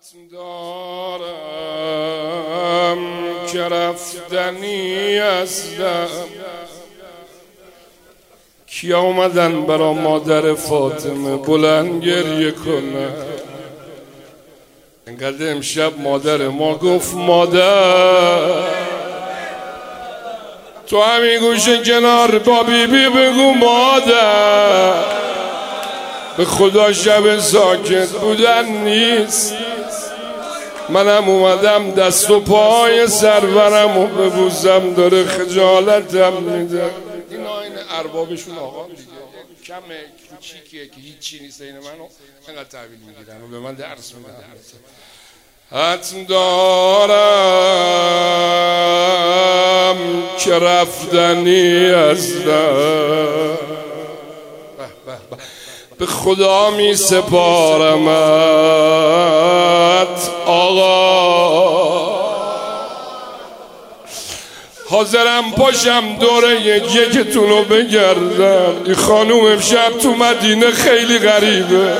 حتم دارم که رفتنی ازدم. کیا اومدن برا مادر فاطمه بلند گریه کنن؟ انقدر امشب مادر ما گفت مادر تو همین گوشه کنار با بیبی بگو مادر به خدا شب ساکت بودن نیست. منم اومدم دست و پای سرورم و ببوسم داره خجالتم میده. این آین اربابشون آقا دیگه کمه کوچیکیه که هیچی نیست. این منو انقدر تحویل میگیرن و به من درس میدن. حتم دارم که رفتنی ازدم. به خدا می سپارمت آقا. حاضرم پاشم دوره یکتونو بگردم. این خانوم امشب تو مدینه خیلی غریبه.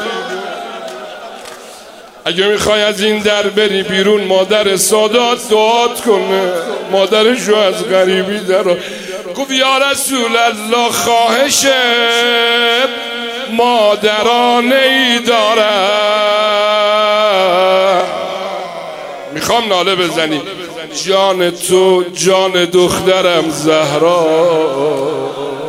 اگه میخوای از این در بری بیرون مادر سادات دعات کنه. مادرشو از غریبی در گفت یا رسول الله خواهشه مادرانه ای دارم. میخوام ناله بزنی جان تو جان دخترم زهرا.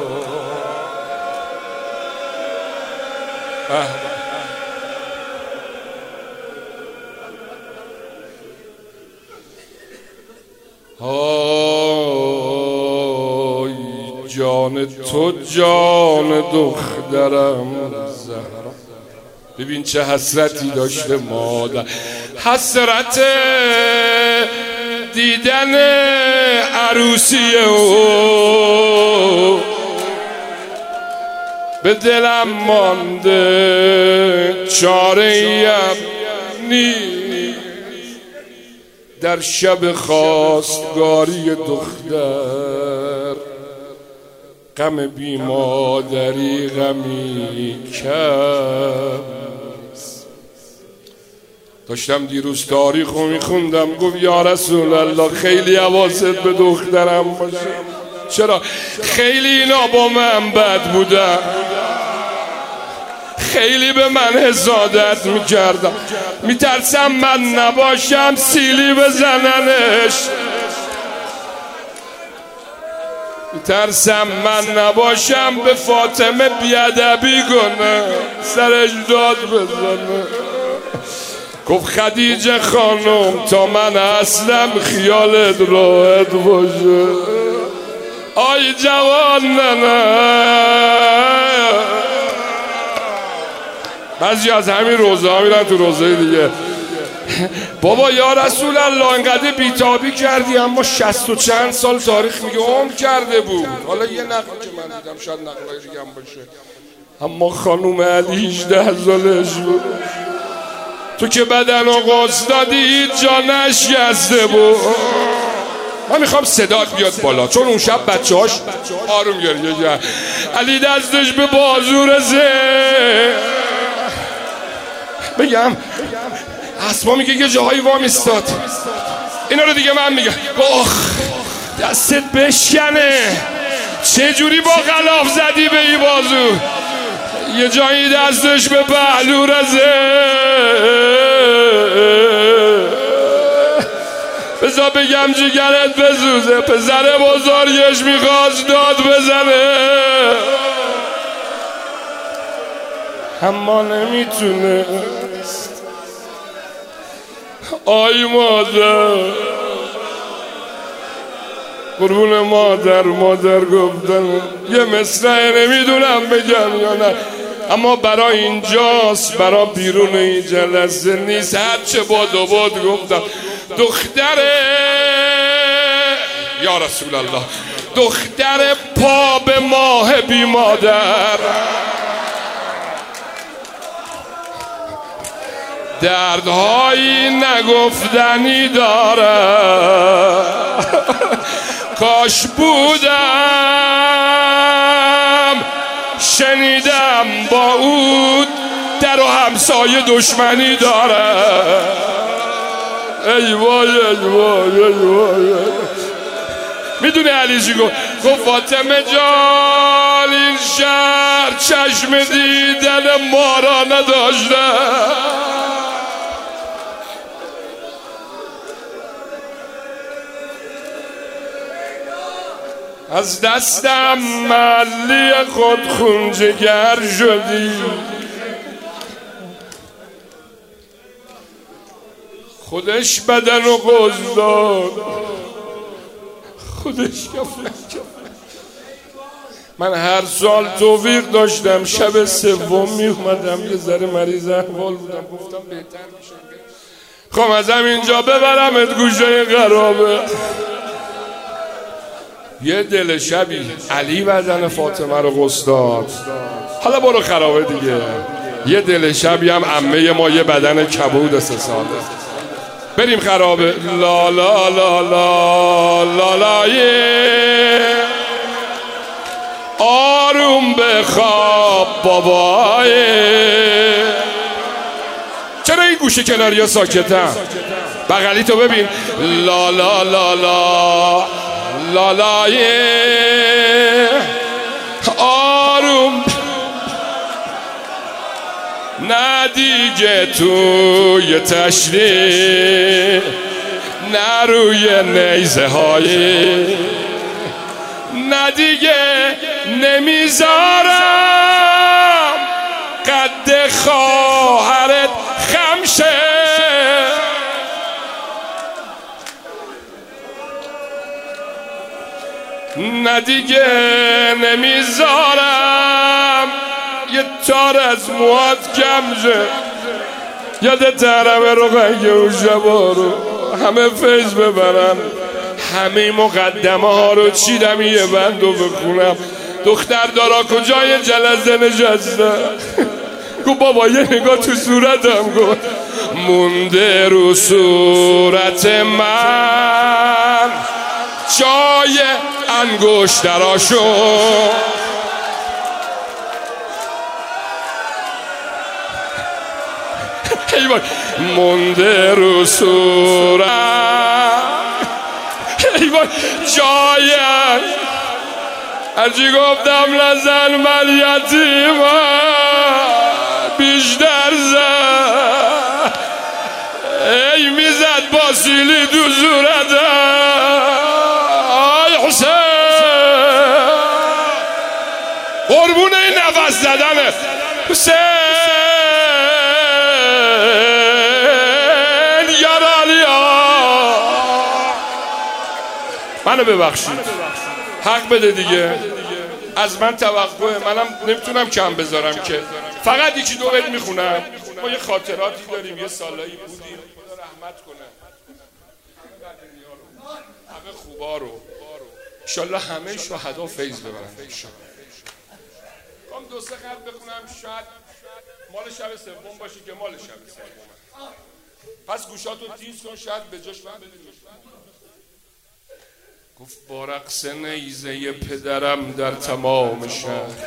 آی جان تو جان دخترم زهرا. ببین چه حسرتی داشته مادر. حسرت دیدن عروسی او به دلم مانده چاره ایم نیست. در شب خواستگاری دختر غم بی مادری غمی کم. داشتم دیروز تاریخو میخوندم گفت یا رسول الله خیلی حواست به دخترم باشه. چرا؟ خیلی اینا با من بد بودن. خیلی به من حسادت میکردم. میترسم من نباشم سیلی بزننش. میترسم من نباشم به فاطمه بیادبی کنه سرش داد بزنه. گفت خدیجه خانم تا من اصلم خیالت راحت باشه. آی جوان نه بعضی از همین روزه ها میرن تو روزه دیگه. بابا یا رسول الله انقدر بیتابی کردی اما 60 و چند سال تاریخ میگه عمر کرده بود. حالا یه نقل که من دیدم شاید نقلای دیگه هم باشه اما خانوم علی 18 سالش بود. تو که بدن و قصد دادی جانش گزده بود. من میخوام صدات بیاد بالا چون اون شب بچه هاش آروم گریه کرد. علی دستش به بازو رسه. بگم اسما میگه یه جاهایی وام استاد. اینا رو دیگه من میگم دستت بشکنه. چه جوری با غلاف زدی به این بازو. یه جایی دستش به پهلو رزه. بذار بگم جگرت بزوزه. پسر بزرگش میخواست داد بزنه اما نمیتونه. آی مادر قربون مادر گفتن یه مصرعه نمیدونم بگم یا نه اما برای اینجاست برای بیرون این جلسه نیست. هرچه باد و باد گفتم دختر یا رسول الله دختر پا به ماه بی مادر دردهایی نگفتنی داره. کاش بودم شنیدم با او در و همسایه دشمنی داره. ای وای ای وای ای وای. میدونه علی چی گفت؟ فاطمه جان این شهر چشم دیدن ما را نداشته، از دستم ملی خود خون جگر شدی. خودش بدن و قوز داد، خودش کفن. من هر سال توفیق داشتم شب سوم می اومدم، یه ذره مریض احوال بودم، گفتم بهتر میشم خب از همینجا ببرمت گوشه قرابه. یه دل شبی علی بدن فاطمه رو قوس داد. حالا برو خرابه دیگه. یه دل شبی هم عمه ما یه بدن کبود 3 ساله. بریم خرابه. لا لا لا لا لا لا آروم بخواب بابای. چرا این گوشه کناری ها ساکتم؟ بغلی تو ببین. لا لا لا لا لا لا آروم نه دیگه توی تشریح، نه روی نیزه های، نه دیگه نمیذارم قد خواهرت خم شه. نه دیگه نمیذارم یه تار از موات کم شه. یادت همه رو قنگه و شبا رو همه فیض ببرن، همه مقدمه ها رو چیدم یه بند رو بخونم. دختر دارا کجای جلسه نشسته؟ گو بابا یه نگاه تو صورتم گفت مونده رو صورت من جای انگشتراشو. مونده رو صورت جای هرچی گفتم نزن من یتیمم بیشتر زد. ای میزد با سیلی تو صورتم. آی حسین قربون این نفس زدنه. حسین منو ببخشید، حق بده دیگه. از من توقعه، منم نمیتونم کم بذارم که. فقط یکی دو بیت میخونم. ما یه خاطراتی داریم، یه سالایی بودیم، رحمت کنه همه خوبا رو. انشالله همه شهدا فیض ببرن. کام 2-3 خط بخونم، شاید مال شب سوم باشه که مال شب سوم. پس گوشاتو تیز کن، شاید به جاش من بدونی. گفت با رقص نیزه پدرم در تمام شهر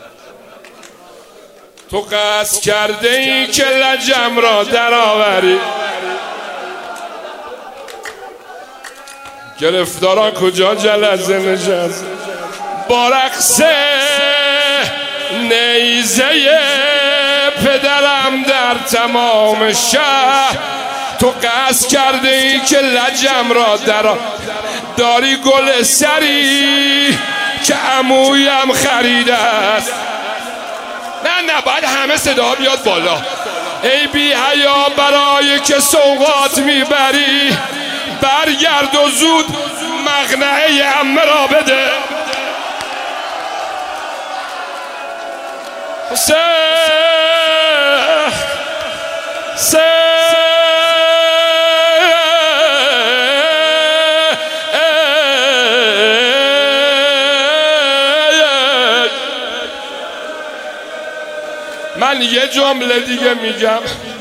تو قصد کرده ای که لجم را در آوری. گرفتاران کجا جلسه نشست؟ با رقص نیزه پدرم در تمام شهر تو قصد کرده ای که لجم را در داری گل سری که عمویم خریده است. نه باید همه صدا بیاد بالا. ای بی حیا برای که سوغات میبری برگرد و زود مقنعه عمه را بده. من یه جمله دیگه میگم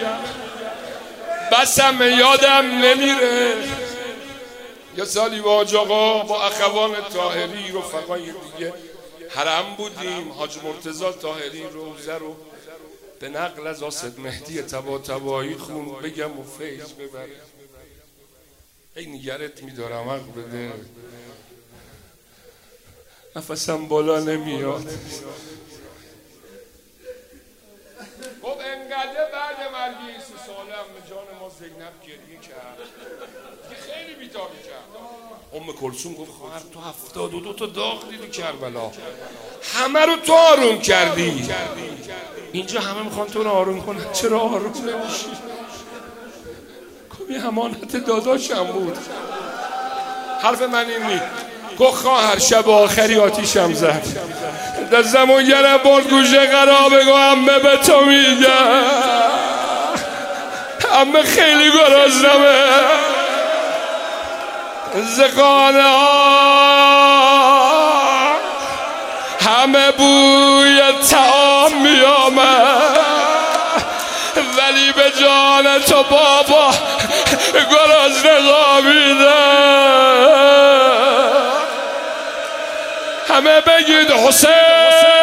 بسم یادم نمیره. یه سالی با حاج آقا با اخوان طاهری رفقای دیگه حرم بودیم. حاج مرتضی طاهری روزه رو به نقل از آسد مهدی طباطبایی خون بگم و فیض ببره. ای نگرت میدارم حق بده، نفسم بالا نمیاد. خب انقدر بعد مرگ عیسی سالم جان ما زینب گریه کرد، خیلی بیتابی کرد. کلثوم گفت خواهر تو 72 تا داغ دیدی کربلا، همه رو تو آروم کردی، اینجا همه میخوان تو رو آروم کنن، چرا آروم نمیشی؟ کمی امانت داداشم بود. حرف من این نیست. گفت خواهر شب آخری آتیشم زد، دستم و گره برد گوشه قرابه، گو همه به تو میگم، همه خیلی گرازنمه، زخانه ها همه بوی طعام میامد، ولی به جان تو بابا گرازنه خوابیده. همه بگید حسین.